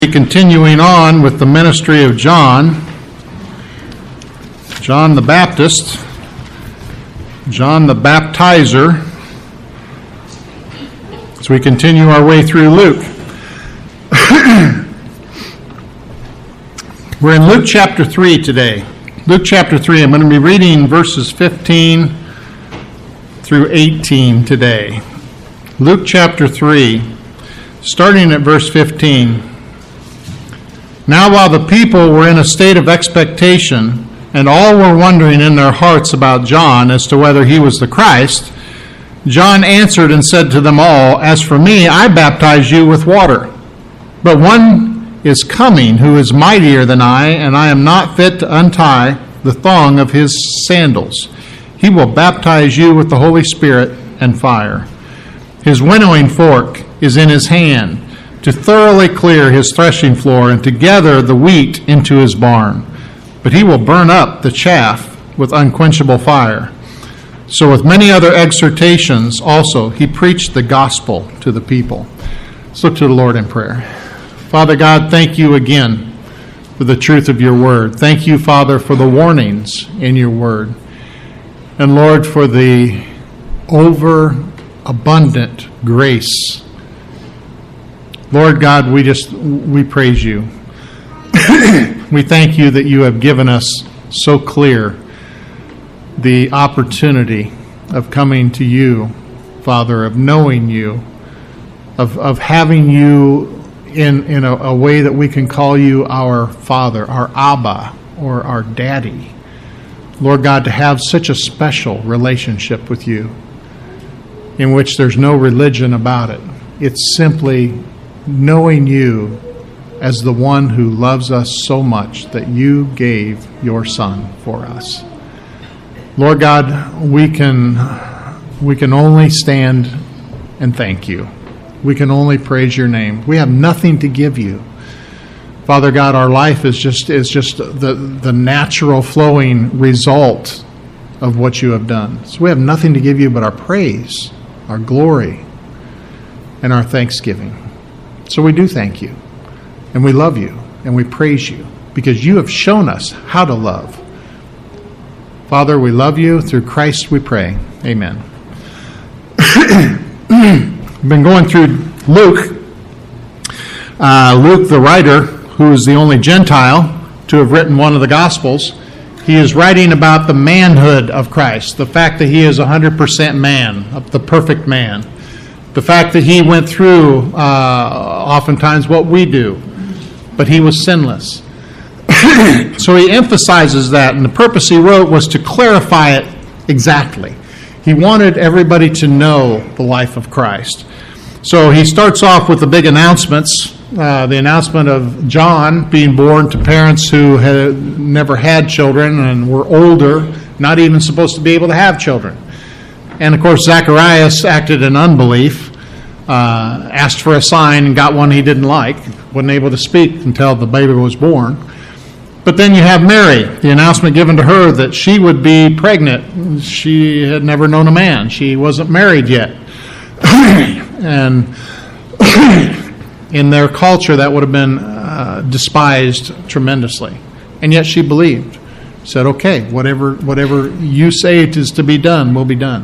Continuing on with the ministry of John the Baptist, John the Baptizer, as we continue our way through Luke. We're in Luke chapter 3 today. Luke chapter 3, I'm going to be reading verses 15 through 18 today. Luke chapter 3, starting at verse 15. Now while the people were in a state of expectation, and all were wondering in their hearts about John as to whether he was the Christ, John answered and said to them all, "As for me, I baptize you with water. But one is coming who is mightier than I, and I am not fit to untie the thong of his sandals. He will baptize you with the Holy Spirit and fire. His winnowing fork is in his hand, to thoroughly clear his threshing floor and to gather the wheat into his barn. But he will burn up the chaff with unquenchable fire." So with many other exhortations also he preached the gospel to the people. Let's look to the Lord in prayer. Father God, thank you again for the truth of your word. Thank you, Father, for the warnings in your word. And Lord, for the overabundant grace. Lord God, we praise you. We thank you that you have given us so clear the opportunity of coming to you, Father, of knowing you, of having you in a way that we can call you our Father, our Abba, or our Daddy. Lord God, to have such a special relationship with you in which there's no religion about it. It's simply knowing you as the one who loves us so much that you gave your Son for us. Lord God, we can only stand and thank you. We can only praise your name. We have nothing to give you. Father God, our life is just the natural flowing result of what you have done. So we have nothing to give you but our praise, our glory, and our thanksgiving. So we do thank you, and we love you, and we praise you, because you have shown us how to love. Father, we love you. Through Christ we pray. Amen. We've been going through Luke. Luke, the writer, who is the only Gentile to have written one of the Gospels, he is writing about the manhood of Christ, the fact that he is 100% man, the perfect man. The fact that he went through oftentimes what we do, but he was sinless. So he emphasizes that, and the purpose he wrote was to clarify it exactly. He wanted everybody to know the life of Christ. So he starts off with the big announcements, the announcement of John being born to parents who had never had children and were older, not even supposed to be able to have children. And, of course, Zacharias acted in unbelief, asked for a sign and got one he didn't like, wasn't able to speak until the baby was born. But then you have Mary, the announcement given to her that she would be pregnant. She had never known a man. She wasn't married yet. And in their culture, that would have been despised tremendously. And yet she believed. Said, okay, whatever you say it is to be done will be done.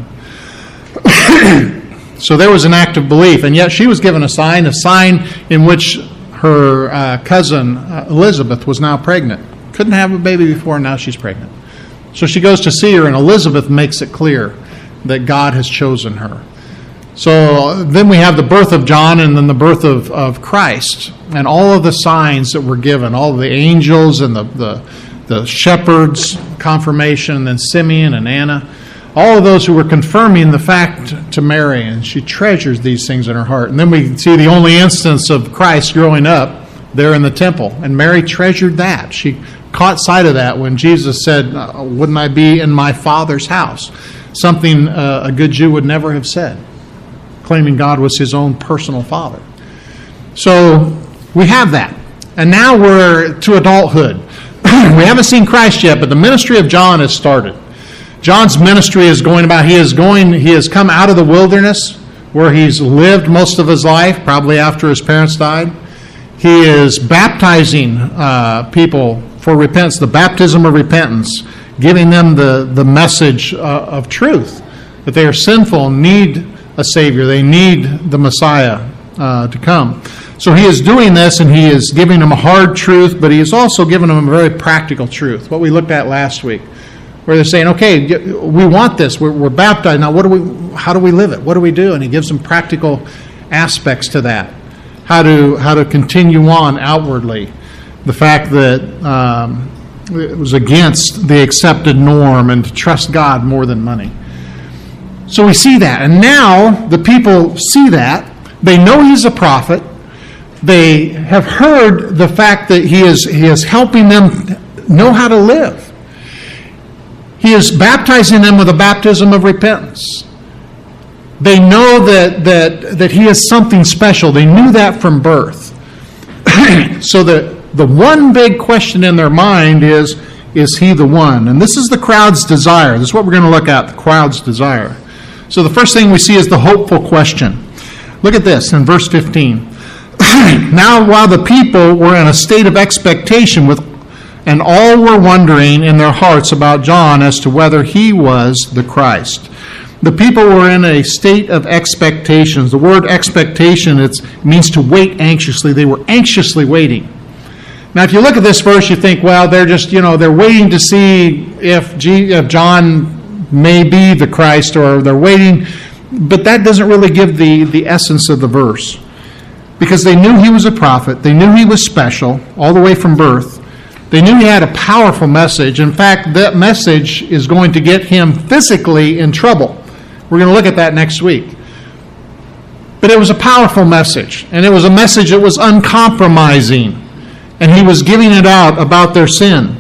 So there was an act of belief, and yet she was given a sign in which her cousin Elizabeth was now pregnant. Couldn't have a baby before, and now she's pregnant. So she goes to see her, and Elizabeth makes it clear that God has chosen her. So then we have the birth of John and then the birth of Christ, and all of the signs that were given, all of the angels and the shepherds' confirmation, and then Simeon and Anna. All of those who were confirming the fact to Mary, and she treasures these things in her heart. And then we see the only instance of Christ growing up there in the temple, and Mary treasured that. She caught sight of that when Jesus said, "Wouldn't I be in my Father's house?" Something a good Jew would never have said, claiming God was his own personal father. So we have that. And now we're to adulthood. We haven't seen Christ yet, but the ministry of John has started. John's ministry is going about, he has come out of the wilderness where he's lived most of his life, probably after his parents died. He is baptizing people for repentance, the baptism of repentance, giving them the message of truth, that they are sinful and need a Savior. They need the Messiah to come. So he is doing this, and he is giving them a hard truth, but he is also giving them a very practical truth, what we looked at last week, where they're saying, okay, we want this. We're baptized. Now, how do we live it? What do we do? And he gives them practical aspects to that, how to continue on outwardly. The fact that it was against the accepted norm and to trust God more than money. So we see that. And now the people see that. They know he's a prophet. They have heard the fact that he is helping them know how to live. He is baptizing them with a baptism of repentance. They know that he is something special. They knew that from birth. So the one big question in their mind is he the one? And this is the crowd's desire. This is what we're going to look at, the crowd's desire. So the first thing we see is the hopeful question. Look at this in verse 15. Now while the people were in a state of expectation and all were wondering in their hearts about John as to whether he was the Christ. The people were in a state of expectations. The word expectation, it means to wait anxiously. They were anxiously waiting. Now, if you look at this verse, you think, well, they're just, they're waiting to see if John may be the Christ, or they're waiting. But that doesn't really give the essence of the verse. Because they knew he was a prophet. They knew he was special, all the way from birth. They knew he had a powerful message. In fact, that message is going to get him physically in trouble. We're going to look at that next week. But it was a powerful message. And it was a message that was uncompromising. And he was giving it out about their sin.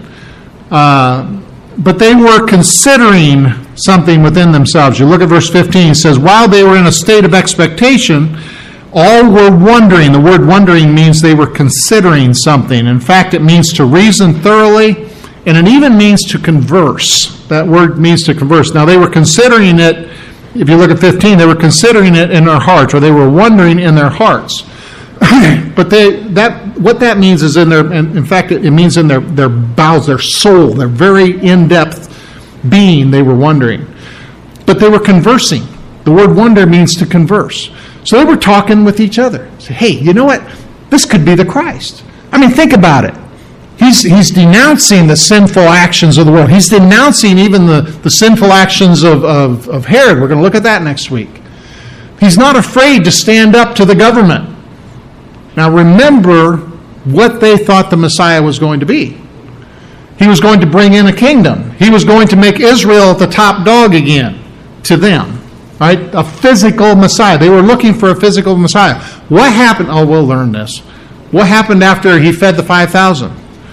But they were considering something within themselves. You look at verse 15. It says, while they were in a state of expectation, all were wondering. The word wondering means they were considering something. In fact, it means to reason thoroughly, and it even means to converse. That word means to converse. Now, they were considering it, if you look at 15, they were considering it in their hearts, or they were wondering in their hearts. But what that means is in fact, it means in their bowels, their soul, their very in-depth being, they were wondering. But they were conversing. The word wonder means to converse. So they were talking with each other. Say, hey, you know what? This could be the Christ. I mean, think about it. He's denouncing the sinful actions of the world. He's denouncing even the sinful actions of Herod. We're going to look at that next week. He's not afraid to stand up to the government. Now remember what they thought the Messiah was going to be. He was going to bring in a kingdom. He was going to make Israel the top dog again to them. Right? A physical Messiah. They were looking for a physical Messiah. What happened? Oh, we'll learn this. What happened after he fed the 5,000?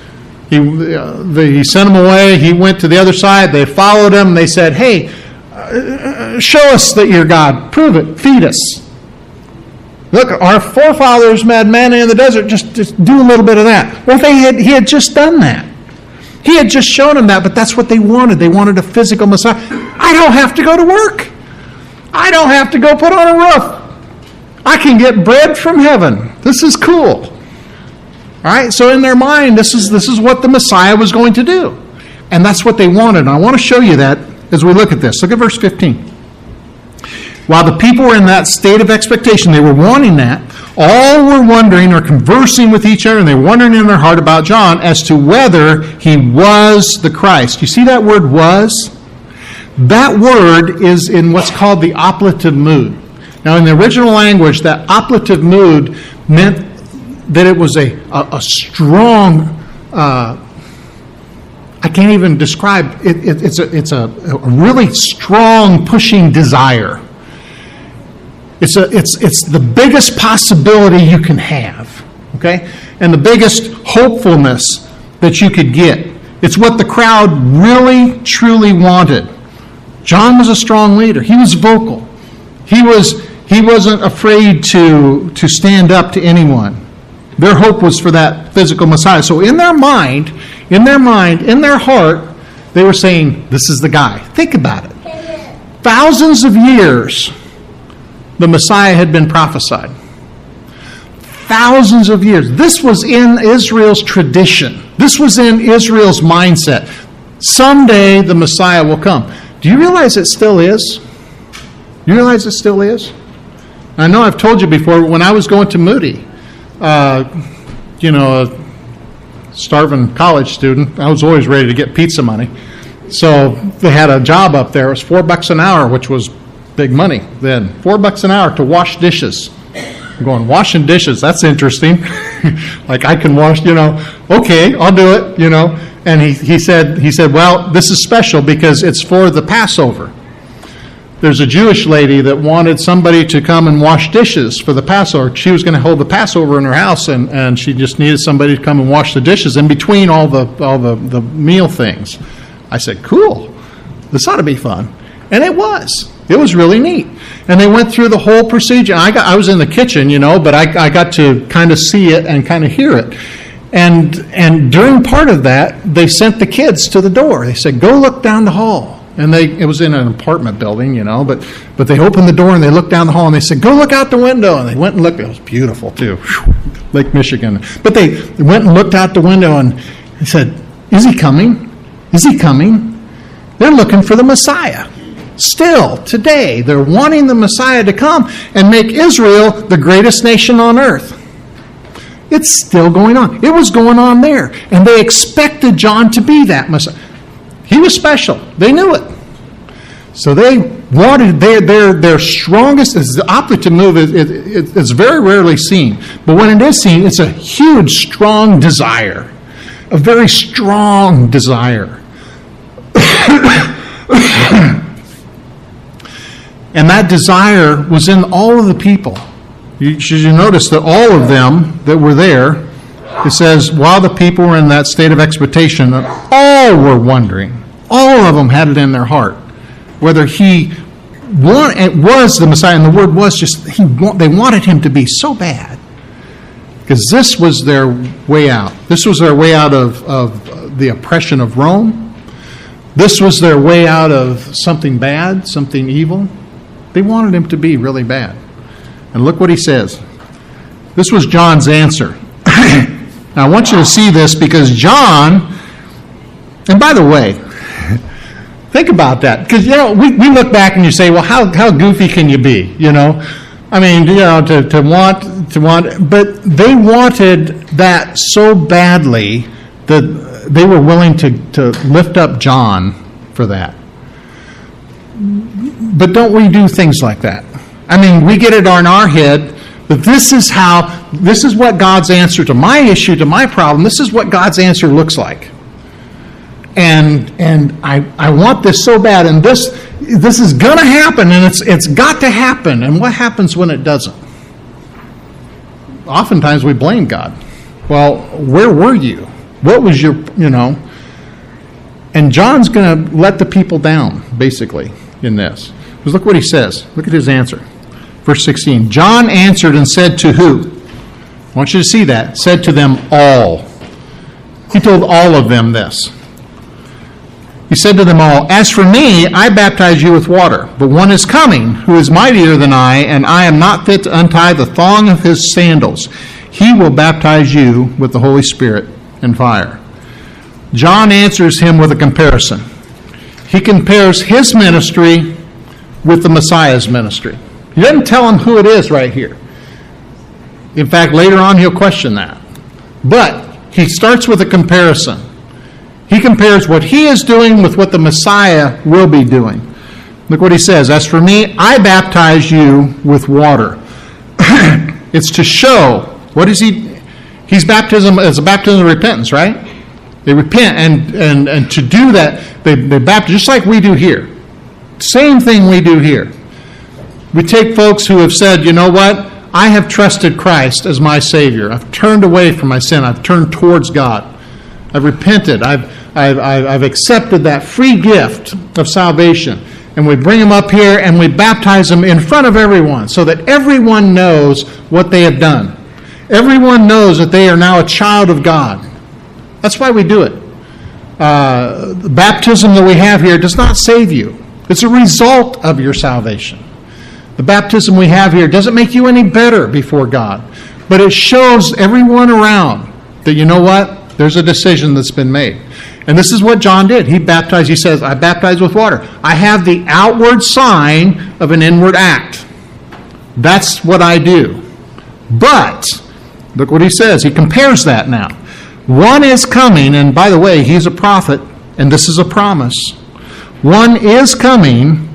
He sent them away. He went to the other side. They followed him. They said, hey, show us that you're God. Prove it. Feed us. Look, our forefathers had manna in the desert. Just do a little bit of that. Well, he had just done that. He had just shown them that, but that's what they wanted. They wanted a physical Messiah. I don't have to go to work. I don't have to go put on a roof. I can get bread from heaven. This is cool. All right, so in their mind, this is what the Messiah was going to do. And that's what they wanted. And I want to show you that as we look at this. Look at verse 15. While the people were in that state of expectation, they were wanting that, all were wondering or conversing with each other, and they were wondering in their heart about John as to whether he was the Christ. You see that word was? That word is in what's called the operative mood. Now, in the original language, that operative mood meant that it was a strong, I can't even describe, it's a really strong pushing desire. It's the biggest possibility you can have, okay? And the biggest hopefulness that you could get. It's what the crowd really, truly wanted. John was a strong leader. He was vocal. He wasn't afraid to stand up to anyone. Their hope was for that physical Messiah. So in their mind, in their heart, they were saying, this is the guy. Think about it. Thousands of years, the Messiah had been prophesied. thousands of years. This was in Israel's tradition. This was in Israel's mindset. Someday the Messiah will come. Do you realize it still is? You realize it still is? I know I've told you before, when I was going to Moody, a starving college student, I was always ready to get pizza money. So they had a job up there. It was $4 an hour, which was big money then. $4 an hour to wash dishes. I'm going, washing dishes, that's interesting. Like I can wash, okay, I'll do it, And he said, well, this is special because it's for the Passover. There's a Jewish lady that wanted somebody to come and wash dishes for the Passover. She was going to hold the Passover in her house, and she just needed somebody to come and wash the dishes in between all the meal things. I said, cool, this ought to be fun. And it was. It was really neat. And they went through the whole procedure. I was in the kitchen, but I got to kind of see it and kind of hear it. And during part of that, they sent the kids to the door. They said, go look down the hall. And it was in an apartment building, but they opened the door and they looked down the hall and they said, go look out the window. And they went and looked. It was beautiful, too. Lake Michigan. But they went and looked out the window and they said, is he coming? Is he coming? They're looking for the Messiah. Still, today, they're wanting the Messiah to come and make Israel the greatest nation on earth. It's still going on. It was going on there. And they expected John to be that Messiah. He was special. They knew it. So they wanted their strongest, it's the operative move, it's very rarely seen. But when it is seen, it's a huge, strong desire. A very strong desire. And that desire was in all of the people. You notice that all of them that were there, it says, while the people were in that state of expectation, all were wondering. All of them had it in their heart whether it was the Messiah, and the word was just, they wanted him to be so bad. Because this was their way out. This was their way out of the oppression of Rome. This was their way out of something bad, something evil. They wanted him to be really bad. And look what he says. This was John's answer. Now I want you to see this because John, and by the way, think about that. Because, we look back and you say, well, how goofy can you be, I mean, to want, but they wanted that so badly that they were willing to lift up John for that. But don't we do things like that? I mean, we get it on our head, but this is what God's answer to my issue, to my problem, this is what God's answer looks like. And I want this so bad, and this is going to happen, and it's got to happen. And what happens when it doesn't? Oftentimes we blame God. Well, where were you? What was your, And John's going to let the people down, basically, in this. Because look what he says. Look at his answer. Verse 16. John answered and said to who? I want you to see that. Said to them all. He told all of them this. He said to them all, as for me, I baptize you with water, but one is coming who is mightier than I, and I am not fit to untie the thong of his sandals. He will baptize you with the Holy Spirit and fire. John answers him with a comparison. He compares his ministry with the Messiah's ministry. He doesn't tell him who it is right here. In fact, later on he'll question that. But he starts with a comparison. He compares what he is doing with what the Messiah will be doing. Look what he says. As for me, I baptize you with water. It's to show. What is he? He's baptism as a baptism of repentance, right? They repent, and to do that, they baptize just like we do here. Same thing we do here. We take folks who have said, you know what? I have trusted Christ as my Savior. I've turned away from my sin. I've turned towards God. I've repented. I've accepted that free gift of salvation. And we bring them up here and we baptize them in front of everyone so that everyone knows what they have done. Everyone knows that they are now a child of God. That's why we do it. The baptism that we have here does not save you. It's a result of your salvation. The baptism we have here doesn't make you any better before God. But it shows everyone around that, you know what? There's a decision that's been made. And this is what John did. He baptized, he says, I baptize with water. I have the outward sign of an inward act. That's what I do. But, look what he says. He compares that now. One is coming, and by the way, he's a prophet, and this is a promise. One is coming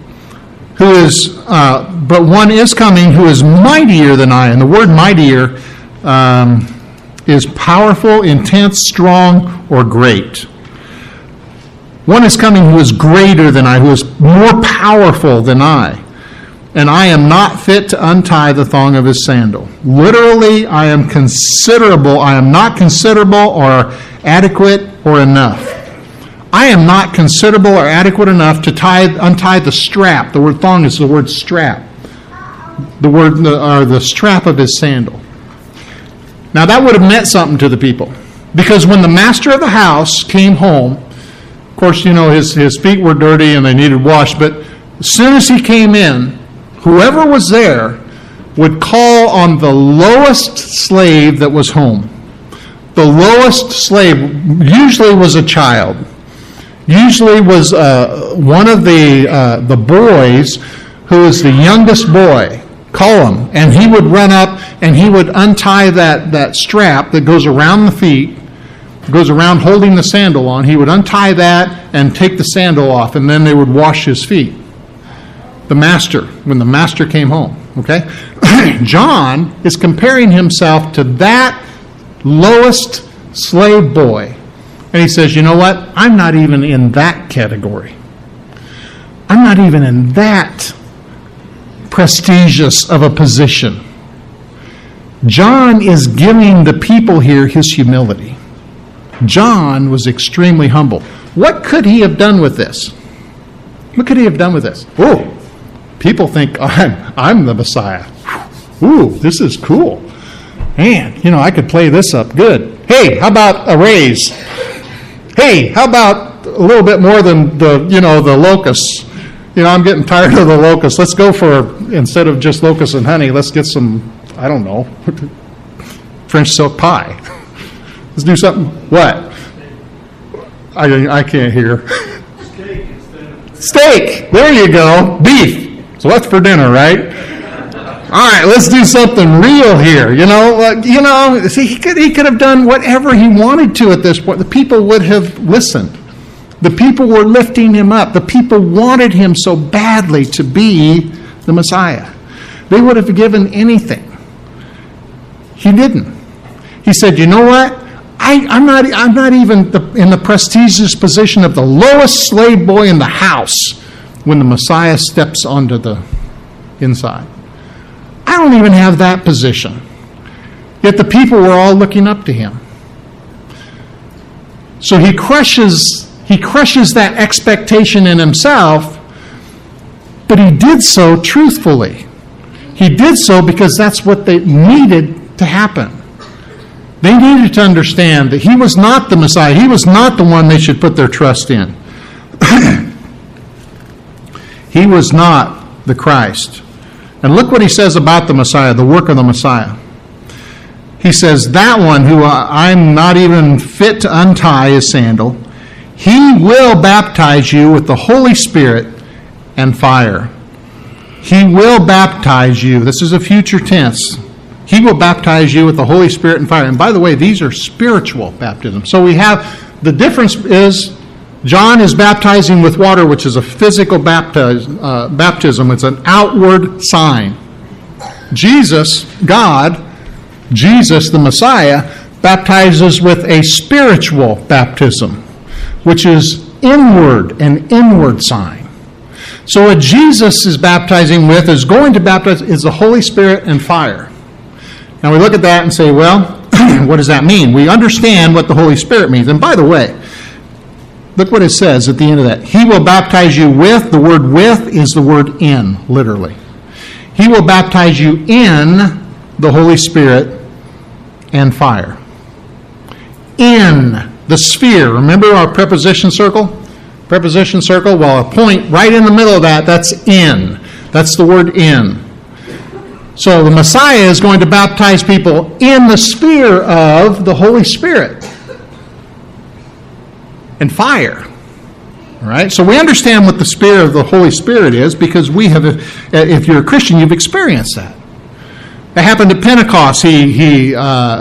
but one is coming who is mightier than I. And the word mightier is powerful, intense, strong, or great. One is coming who is greater than I, who is more powerful than I. And I am not fit to untie the thong of his sandal. Literally, I am not considerable or adequate or enough. I am not considerable or adequate enough to untie the strap. The word thong is the word strap. The strap of his sandal. Now that would have meant something to the people. Because when the master of the house came home, of course, you know, his feet were dirty and they needed washed, but as soon as he came in, whoever was there would call on the lowest slave that was home. The lowest slave usually was a child. Usually was one of the boys who was the youngest boy. Call him. And he would run up and he would untie that strap that goes around the feet, goes around holding the sandal on. He would untie that and take the sandal off, and then they would wash his feet. The master, when the master came home. Okay? John is comparing himself to that lowest slave boy. And he says, you know what? I'm not even in that category. I'm not even in that prestigious of a position. John is giving the people here his humility. John was extremely humble. What could he have done with this? What could he have done with this? Oh, people think I'm the Messiah. Ooh, this is cool. Man, you know, I could play this up good. Hey, how about a raise? Hey, how about a little bit more than the locusts? You know, I'm getting tired of the locusts. Let's go for, instead of just locusts and honey, let's get some, I don't know, French silk pie. Let's do something. What? I can't hear. Steak. There you go. Beef. So that's for dinner, right? All right, let's do something real here. See, he could have done whatever he wanted to at this point. The people would have listened. The people were lifting him up. The people wanted him so badly to be the Messiah. They would have given anything. He didn't. He said, you know what? I'm not even in the prestigious position of the lowest slave boy in the house when the Messiah steps onto the inside. I don't even have that position. Yet the people were all looking up to him. So he crushes that expectation in himself, but he did so truthfully. He did so because that's what they needed to happen. They needed to understand that he was not the Messiah. He was not the one they should put their trust in. He was not the Christ. And look what he says about the Messiah, the work of the Messiah. He says, that one who I'm not even fit to untie his sandal, he will baptize you with the Holy Spirit and fire. He will baptize you. This is a future tense. He will baptize you with the Holy Spirit and fire. And by the way, these are spiritual baptisms. So we have, the difference is, John is baptizing with water, which is a physical baptism. It's an outward sign. Jesus, the Messiah, baptizes with a spiritual baptism, which is inward, an inward sign. So what Jesus is baptizing with, is going to baptize, is the Holy Spirit and fire. Now we look at that and say, well, what does that mean? We understand what the Holy Spirit means. And by the way, look what it says at the end of that. He will baptize you with, the word with is the word in, literally. He will baptize you in the Holy Spirit and fire. In the sphere. Remember our preposition circle? Preposition circle, well, a point right in the middle of that, that's in. That's the word in. So the Messiah is going to baptize people in the sphere of the Holy Spirit and fire. All right? So we understand what the sphere of the Holy Spirit is because we have, if you're a Christian, you've experienced that. It happened at Pentecost. He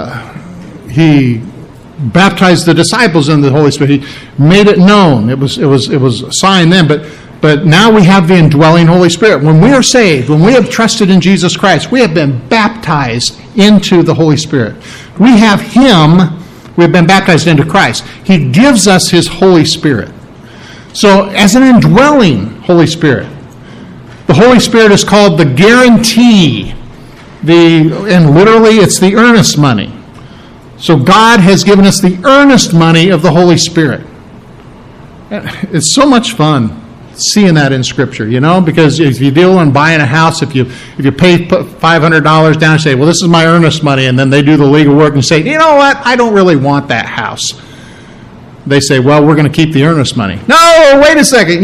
baptized the disciples in the Holy Spirit. He made it known. It was a sign then, but now we have the indwelling Holy Spirit. When we are saved, when we have trusted in Jesus Christ, we have been baptized into the Holy Spirit. We have Him. We have been baptized into Christ. He gives us His Holy Spirit. So as an indwelling Holy Spirit, the Holy Spirit is called the guarantee. And literally it's the earnest money. So God has given us the earnest money of the Holy Spirit. It's so much fun seeing that in Scripture, because if you deal in buying a house, if you pay $500 down and say, well, this is my earnest money, and then they do the legal work and say, you know what, I don't really want that house. They say, well, we're going to keep the earnest money. No, wait a second.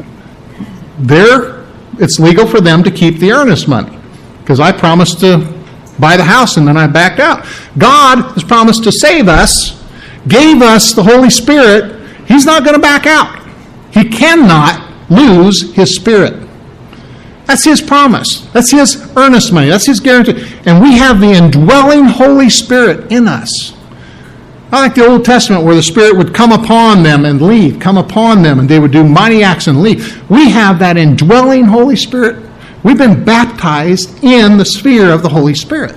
It's legal for them to keep the earnest money because I promised to buy the house and then I backed out. God has promised to save us, gave us the Holy Spirit. He's not going to back out. He cannot lose His Spirit. That's His promise. That's His earnest money. That's His guarantee. And we have the indwelling Holy Spirit in us. I like the Old Testament where the Spirit would come upon them and leave, come upon them, and they would do mighty acts and leave. We have that indwelling Holy Spirit. We've been baptized in the sphere of the Holy Spirit.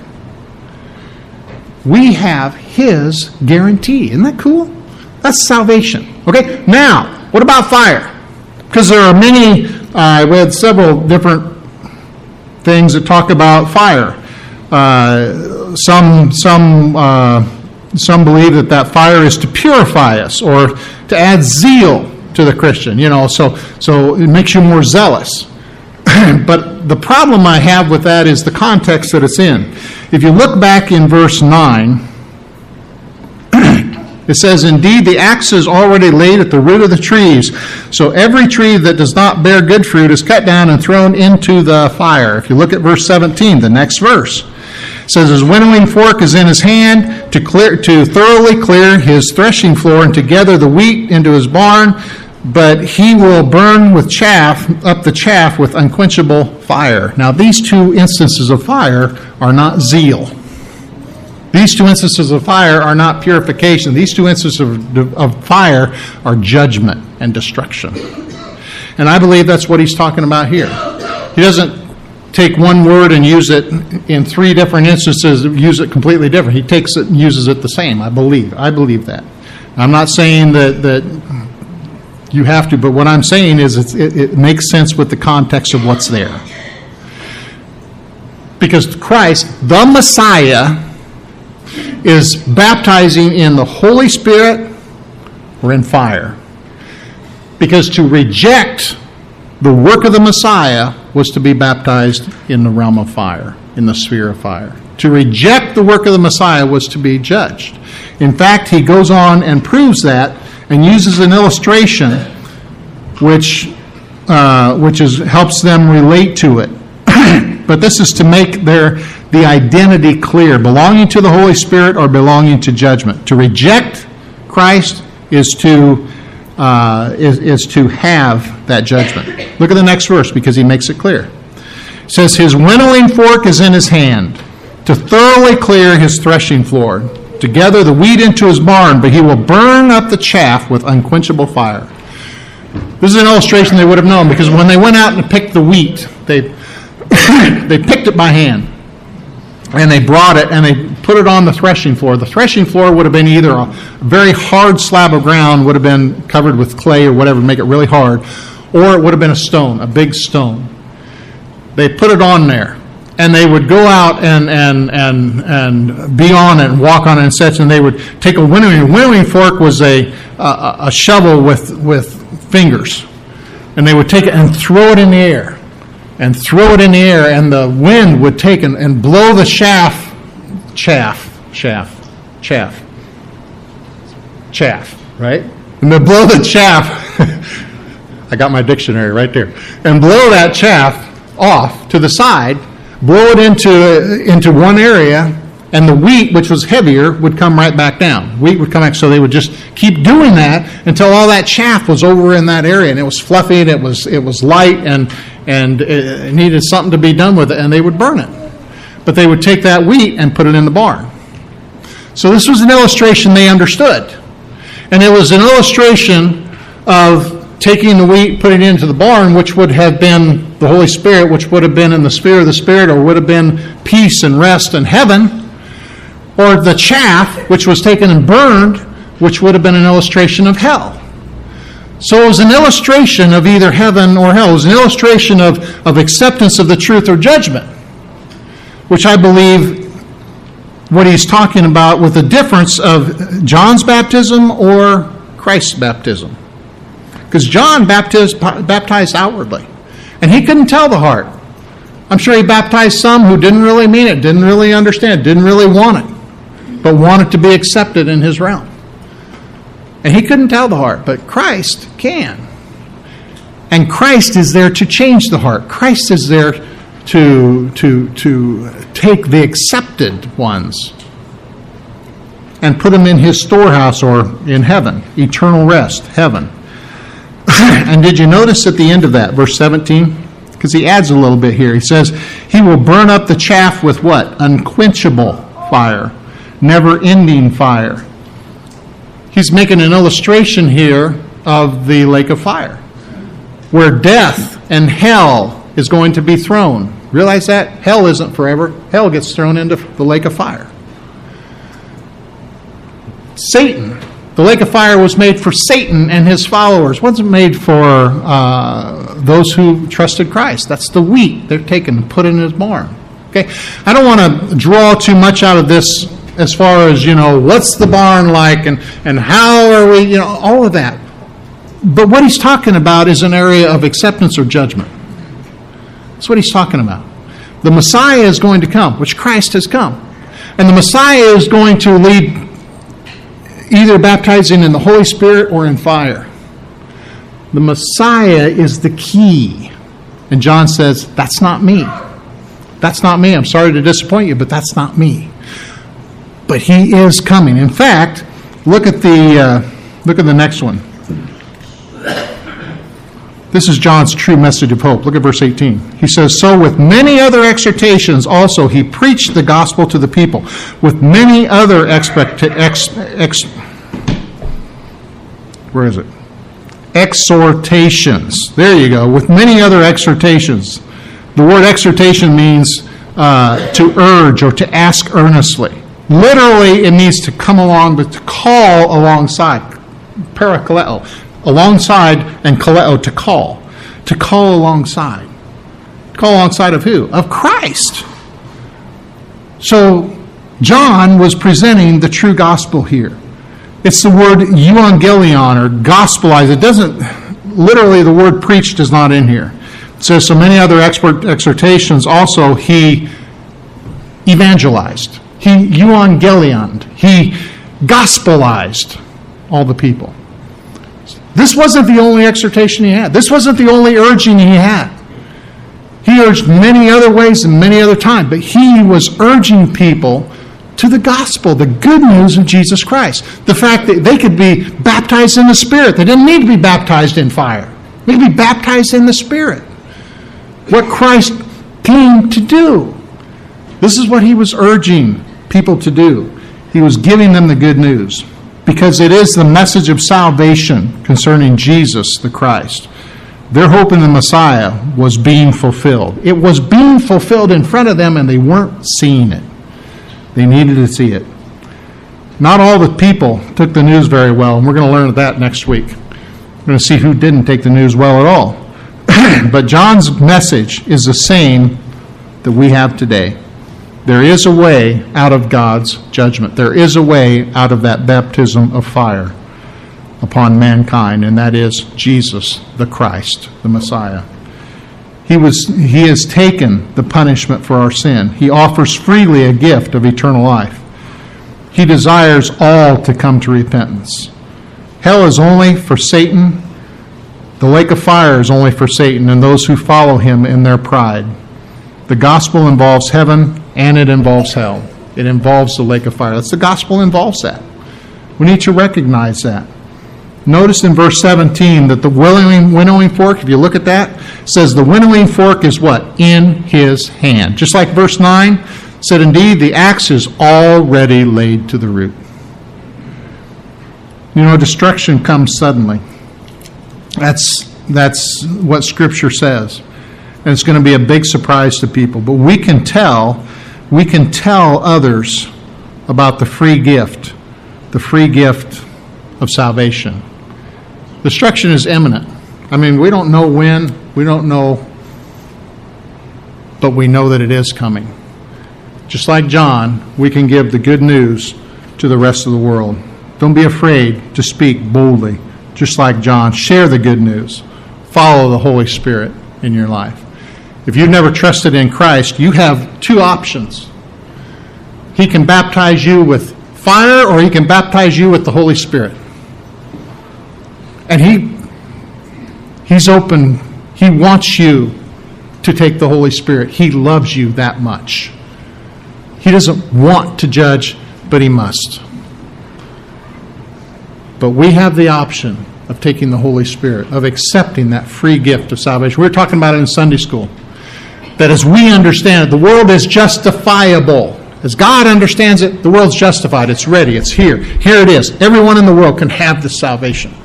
We have His guarantee. Isn't that cool? That's salvation. Okay, now, what about fire? Because there are many, I read several different things that talk about fire. Some believe that fire is to purify us or to add zeal to the Christian, so it makes you more zealous. But the problem I have with that is the context that it's in. If you look back in verse 9, it says, indeed, the axe is already laid at the root of the trees, so every tree that does not bear good fruit is cut down and thrown into the fire. If you look at verse 17, the next verse, it says, his winnowing fork is in his hand to thoroughly clear his threshing floor and to gather the wheat into his barn, but he will burn up the chaff with unquenchable fire. Now, these two instances of fire are not zeal. These two instances of fire are not purification. These two instances of fire are judgment and destruction. And I believe that's what he's talking about here. He doesn't take one word and use it in three different instances, use it completely different. He takes it and uses it the same, I believe. I believe that. I'm not saying that you have to, but what I'm saying is it makes sense with the context of what's there. Because Christ, the Messiah, is baptizing in the Holy Spirit or in fire. Because to reject the work of the Messiah was to be baptized in the realm of fire, in the sphere of fire. To reject the work of the Messiah was to be judged. In fact, he goes on and proves that and uses an illustration which helps them relate to it. But this is to make the identity clear, belonging to the Holy Spirit or belonging to judgment. To reject Christ is to have that judgment. Look at the next verse because he makes it clear. It says, his winnowing fork is in his hand to thoroughly clear his threshing floor, to gather the wheat into his barn, but he will burn up the chaff with unquenchable fire. This is an illustration they would have known because when they went out and picked the wheat, they picked it by hand. And they brought it and they put it on the threshing floor. The threshing floor would have been either a very hard slab of ground, would have been covered with clay or whatever, make it really hard, or it would have been a stone, a big stone. They put it on there, and they would go out and be on it and walk on it and such, and they would take a winnowing fork was a shovel with fingers, and they would take it and throw it in the air. And throw it in the air, and the wind would take and blow the chaff, right? And they blow the chaff. I got my dictionary right there. And blow that chaff off to the side, blow it into one area, and the wheat, which was heavier, would come right back down. Wheat would come back, so they would just keep doing that until all that chaff was over in that area, and it was fluffy, and it was light, and it needed something to be done with it, and they would burn it. But they would take that wheat and put it in the barn. So this was an illustration they understood. And it was an illustration of taking the wheat, putting it into the barn, which would have been the Holy Spirit, which would have been in the sphere of the Spirit, or would have been peace and rest in heaven, or the chaff, which was taken and burned, which would have been an illustration of hell. So it was an illustration of either heaven or hell. It was an illustration of acceptance of the truth or judgment, which I believe what he's talking about with the difference of John's baptism or Christ's baptism. Because John baptized outwardly, and he couldn't tell the heart. I'm sure he baptized some who didn't really mean it, didn't really understand, didn't really want it, but wanted to be accepted in his realm. And he couldn't tell the heart, but Christ can. And Christ is there to change the heart. Christ is there to take the accepted ones and put them in his storehouse or in heaven, eternal rest, heaven. And did you notice at the end of that, verse 17? Because he adds a little bit here. He says, he will burn up the chaff with what? Unquenchable fire, never-ending fire. He's making an illustration here of the lake of fire, where death and hell is going to be thrown. Realize that? Hell isn't forever. Hell gets thrown into the lake of fire. Satan, the lake of fire was made for Satan and his followers. It wasn't made for those who trusted Christ. That's the wheat they're taken and put in his barn. Okay, I don't want to draw too much out of this as far as, what's the barn like and how are we, all of that. But what he's talking about is an area of acceptance or judgment. That's what he's talking about. The Messiah is going to come, which Christ has come. And the Messiah is going to lead either baptizing in the Holy Spirit or in fire. The Messiah is the key. And John says, that's not me. That's not me. I'm sorry to disappoint you, but that's not me. But he is coming. In fact, look at the next one. This is John's true message of hope. Look at verse 18. He says, so with many other exhortations also he preached the gospel to the people. With many other exhortations. There you go. With many other exhortations. The word exhortation means to urge or to ask earnestly. Literally, it means to come along, but to call alongside. Parakaleo. Alongside, and kaleo, to call. To call alongside. Call alongside of who? Of Christ. So, John was presenting the true gospel here. It's the word euangelion, or gospelize. It doesn't, literally the word preached is not in here. It says, so many other exhortations also he evangelized. He euangelioned. He gospelized all the people. This wasn't the only exhortation he had. This wasn't the only urging he had. He urged many other ways and many other times, but he was urging people to the gospel, the good news of Jesus Christ. The fact that they could be baptized in the Spirit. They didn't need to be baptized in fire. They could be baptized in the Spirit. What Christ came to do. This is what he was urging people to do. He was giving them the good news. Because it is the message of salvation concerning Jesus the Christ. Their hope in the Messiah was being fulfilled. It was being fulfilled in front of them, and they weren't seeing it. They needed to see it. Not all the people took the news very well, and we're going to learn that next week. We're going to see who didn't take the news well at all. But John's message is the same that we have today. There is a way out of God's judgment. There is a way out of that baptism of fire upon mankind, and that is Jesus the Christ, the Messiah. He has taken the punishment for our sin. He offers freely a gift of eternal life. He desires all to come to repentance. Hell is only for Satan. The lake of fire is only for Satan and those who follow him in their pride. The gospel involves heaven and it involves hell. It involves the lake of fire. The gospel involves that. We need to recognize that. Notice in verse 17 that the winnowing fork, if you look at that, says the winnowing fork is what? In his hand. Just like verse 9 said, indeed, the axe is already laid to the root. You know, destruction comes suddenly. That's what Scripture says. And it's going to be a big surprise to people. But we can tell others about the free gift of salvation. Destruction is imminent. I mean, we don't know when, we don't know, but we know that it is coming. Just like John, we can give the good news to the rest of the world. Don't be afraid to speak boldly. Just like John, share the good news. Follow the Holy Spirit in your life. If you've never trusted in Christ, you have two options. He can baptize you with fire, or he can baptize you with the Holy Spirit. And he's open. He wants you to take the Holy Spirit. He loves you that much. He doesn't want to judge, but he must. But we have the option of taking the Holy Spirit, of accepting that free gift of salvation. We were talking about it in Sunday school. That as we understand it, the world is justifiable. As God understands it, the world's justified. It's ready. It's here. Here it is. Everyone in the world can have this salvation.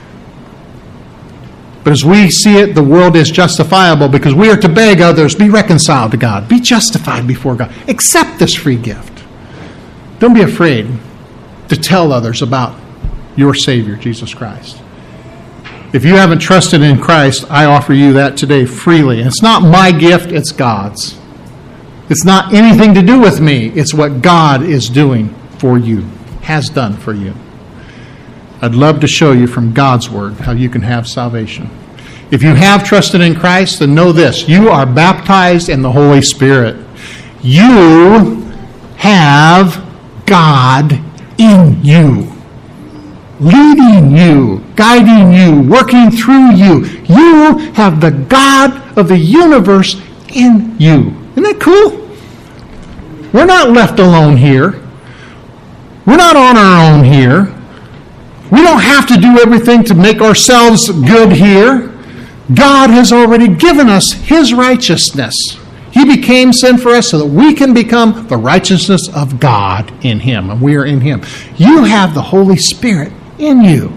But as we see it, the world is justifiable because we are to beg others, be reconciled to God. Be justified before God. Accept this free gift. Don't be afraid to tell others about your Savior, Jesus Christ. If you haven't trusted in Christ, I offer you that today freely. And it's not my gift, it's God's. It's not anything to do with me. It's what God is doing for you, has done for you. I'd love to show you from God's Word how you can have salvation. If you have trusted in Christ, then know this. You are baptized in the Holy Spirit. You have God in you, leading you, guiding you, working through you. You have the God of the universe in you. Isn't that cool? We're not left alone here. We're not on our own here. We don't have to do everything to make ourselves good here. God has already given us His righteousness. He became sin for us so that we can become the righteousness of God in Him, and we are in Him. You have the Holy Spirit in you.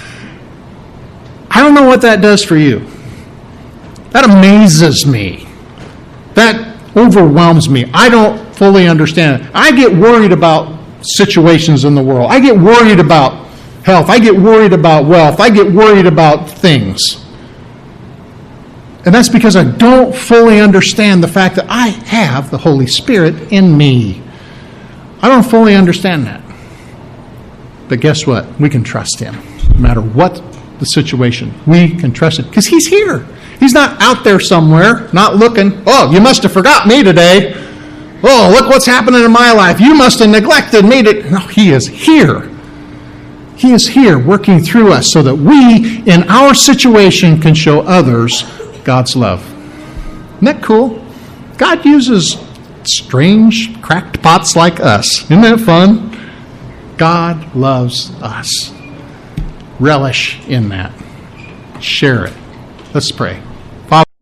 I don't know what that does for you. That amazes me. That overwhelms me. I don't fully understand it. I get worried about situations in the world. I get worried about health. I get worried about wealth. I get worried about things. And that's because I don't fully understand the fact that I have the Holy Spirit in me. I don't fully understand that. But guess what? We can trust Him. No matter what the situation, we can trust Him because He's here. He's not out there somewhere, not looking. Oh, you must have forgot me today. Oh, look what's happening in my life. You must have neglected me. No, He is here. He is here working through us so that we, in our situation, can show others God's love. Isn't that cool? God uses strange, cracked pots like us. Isn't that fun? God loves us. Relish in that. Share it. Let's pray.